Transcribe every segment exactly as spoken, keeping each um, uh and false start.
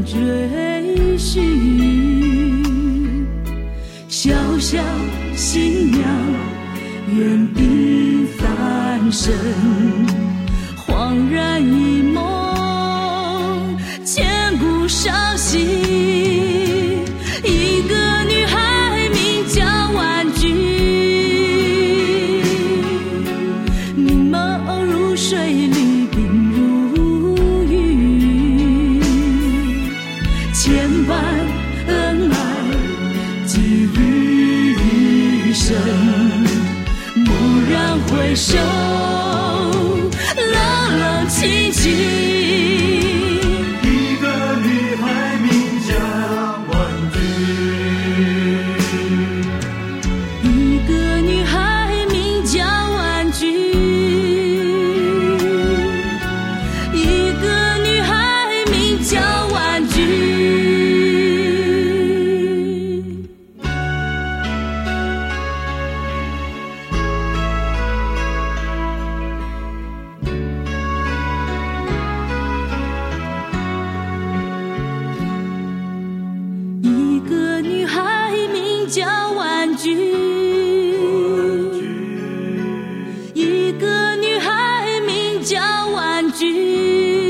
人追寻，小小新娘缘鬓翻身，恍然一梦，千古伤心。一个女孩名叫婉君，明眸如水，离鬓如雨，千般恩爱寄余生，蓦然回首，冷冷清清。 一个女孩名叫婉君， 一个女孩名叫婉君，一个女孩名叫婉君。一个女孩名叫婉君，一个女孩名叫婉君。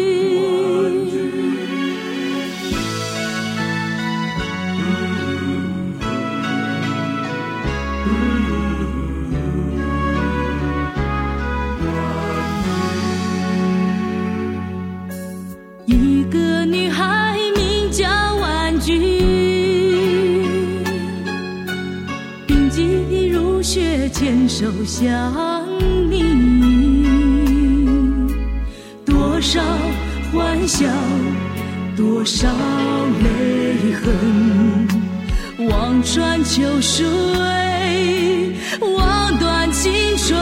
一个女孩名叫婉君，铭记如雪，牵手相依，多少欢笑，多少泪痕，望穿秋水，望断青春。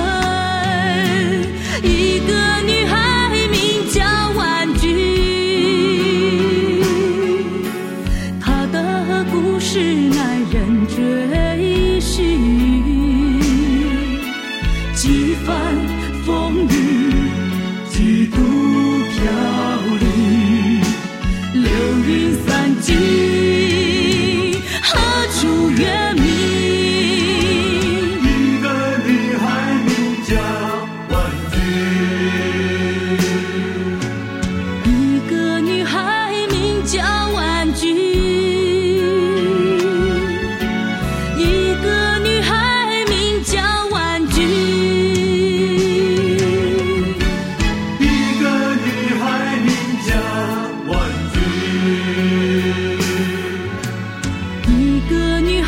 一个女孩名叫婉君，她的故事耐人追寻，几番风雨，几度飘零，流云散尽，何处月明？ 一个女孩名叫婉君， 一个女孩名叫婉君，一个女孩名叫婉君， 一个女孩名叫婉君， 一个女